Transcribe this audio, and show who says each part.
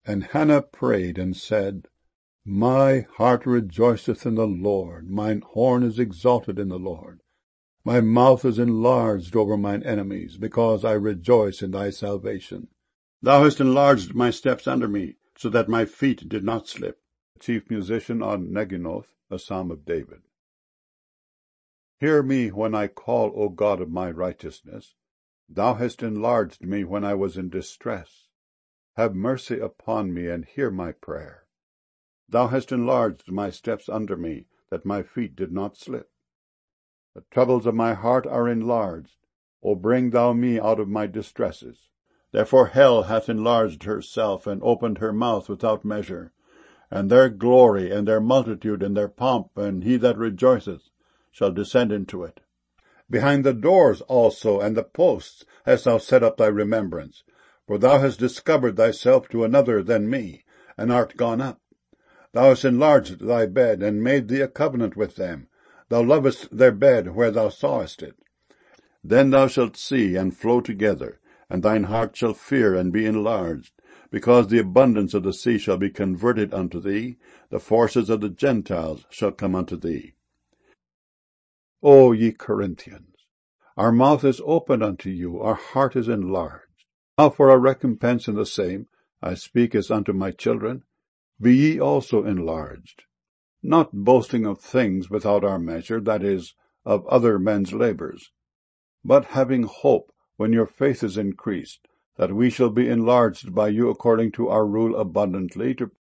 Speaker 1: And Hannah prayed and said, My heart rejoiceth in the Lord, mine horn is exalted in the Lord. My mouth is enlarged over mine enemies, because I rejoice in thy salvation. Thou hast enlarged my steps under me, so that my feet did not slip. Chief musician on Neginoth, a psalm of David. Hear me when I call, O God of my righteousness. Thou hast enlarged me when I was in distress. Have mercy upon me and hear my prayer. Thou hast enlarged my steps under me, that my feet did not slip. The troubles of my heart are enlarged. O bring thou me out of my distresses. Therefore hell hath enlarged herself, and opened her mouth without measure. And their glory, and their multitude, and their pomp, and he that rejoiceth, shall descend into it. Behind the doors also and the posts hast thou set up thy remembrance. For thou hast discovered thyself to another than me, and art gone up. Thou hast enlarged thy bed, and made thee a covenant with them. Thou lovest their bed where thou sawest it. Then thou shalt see and flow together, and thine heart shall fear and be enlarged, because the abundance of the sea shall be converted unto thee, the forces of the Gentiles shall come unto thee. O ye Corinthians, our mouth is open unto you, our heart is enlarged. Now for a recompense in the same, I speak as unto my children, be ye also enlarged, not boasting of things without our measure, that is, of other men's labors, but having hope, when your faith is increased, that we shall be enlarged by you according to our rule abundantly, to